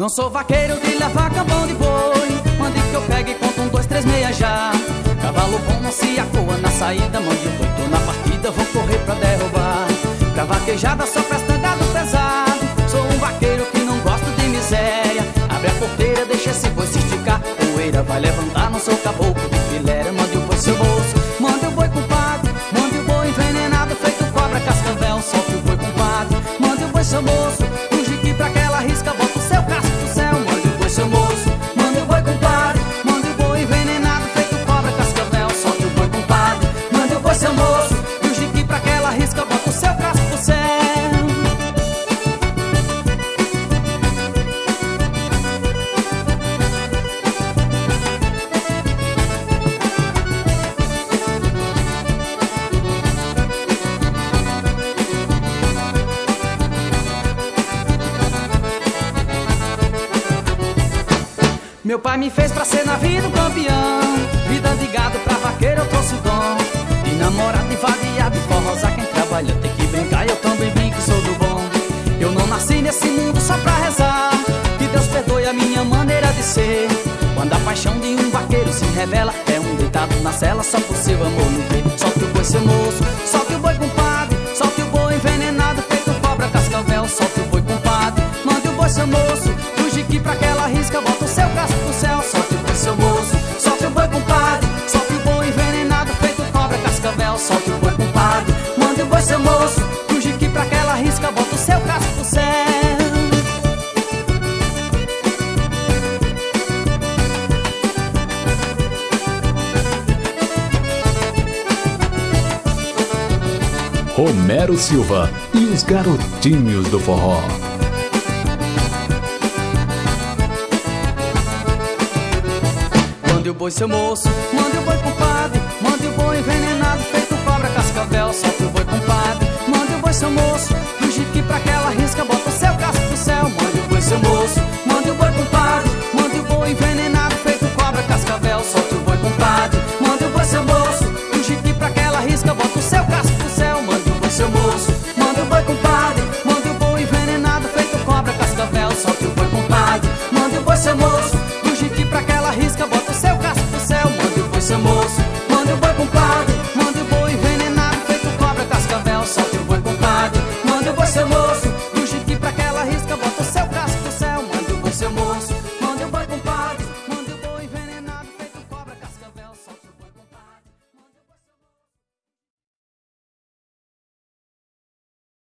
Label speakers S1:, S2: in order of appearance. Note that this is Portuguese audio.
S1: Não sou vaqueiro de levar cambão de boi, mande que eu pegue e conto 1, 2, 3, meia já. Cavalo bom não se acoa na saída, mande o boi, tô na partida, vou correr pra derrubar. Pra vaquejada só presta gado pesado, sou um vaqueiro que não gosto de miséria. Abre a porteira, deixa esse boi se esticar, poeira vai levantar, não sou caboclo de filéria. Mande o boi seu moço, mande o boi compadre, mande o boi envenenado feito cobra cascavel. Solte o boi compadre, mande o boi seu moço, o jique pra aquela risca, bota o seu casco pro céu. Mande o boi seu moço, mande o boi compadre, mande o boi envenenado feito cobra cascavel. Solte o boi compadre, mande o boi seu moço, o jique pra aquela risca, bota o seu casco pro céu. Meu pai me fez pra ser na vida um campeão, vida de gado pra vaqueiro eu trouxe o dom. De namorado, de vagueado, de forrosar, quem trabalha tem que brincar, eu também brinco e sou do bom. Eu não nasci nesse mundo só pra rezar, que Deus perdoe a minha maneira de ser. Quando a paixão de um vaqueiro se revela, é um deitado na cela só por seu amor no peito. Solte o boi seu moço, solte o boi compadre, solte o boi envenenado feito cobra cascavel. Solte o boi compadre, mande o boi seu moço, o jique pra aquela risca, bota o seu casco pro céu. Solte o boi seu moço, solte o boi compadre, solte o boi envenenado feito cobra cascavel. Solte o boi compadre, mande o boi seu moço, o jique pra aquela risca, bota o seu casco pro céu.
S2: Romero Silva e os Garotinhos do Forró.
S1: Mande o boi seu moço, mande o boi compadre, mande o boi envenenado feito